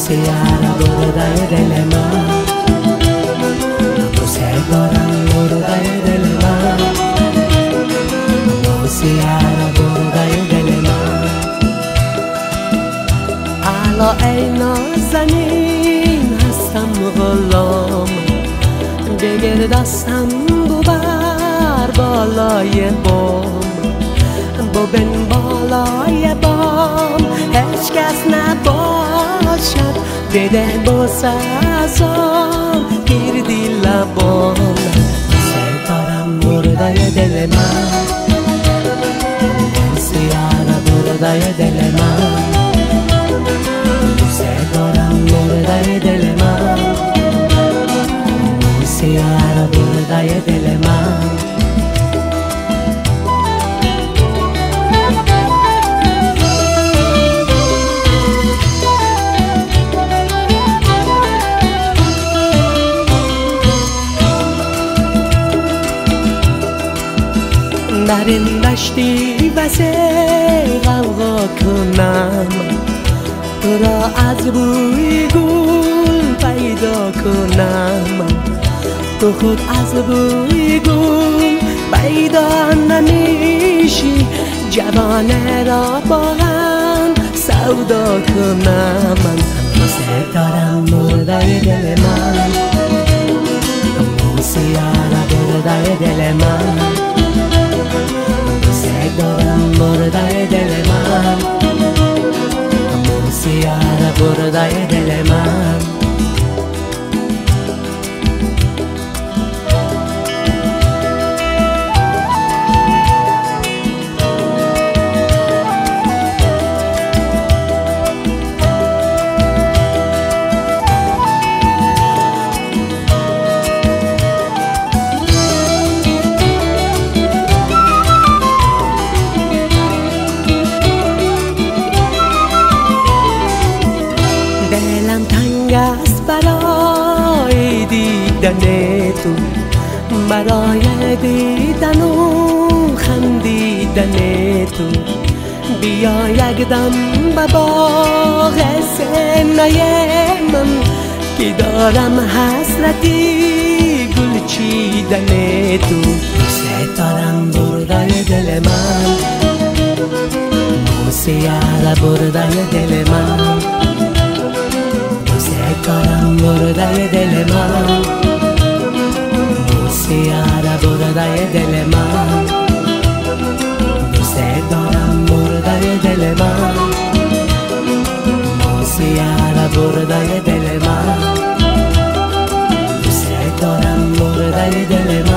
موسیقی بردای دل من، دوست دارم بردای دل من، موسیقی بردای دل من. الا ای نازنین هستم غلام، بگیر دستم ببر بالای بام، ببین بالای بام هیچ کس نباشد، بده بوسه ازم گیردی لبام. دوست دارم بردای دل من، موسیقی بردای دل من، دوست دارم بردای دل من، موسیقی بردای دل من. در این دشتی وسیع غوغا کنم، تو را از بوی گل پیدا کنم، تو خود از بوی گل پیدا نمیشی، جوانه را با هم سودا کنم. من دوست دارم بردای دل من، موسیقی بردای دل من، دوست دارم بردای دل من، موسیقی بردای دل من. دلم تنگ است برای دیدن تو، برای دیدن و خندیدن تو. بیا یک دم به باغ سینه من که دارم حسرتی گل چیدن تو. دوست دارم بردای دل من، موسیقی بردای دل من، دوست دارم بردای دل من، موسیقی بردای دل من، دوست دارم بردای دل من، موسیقی بردای دل من، دوست دارم بردای دل من.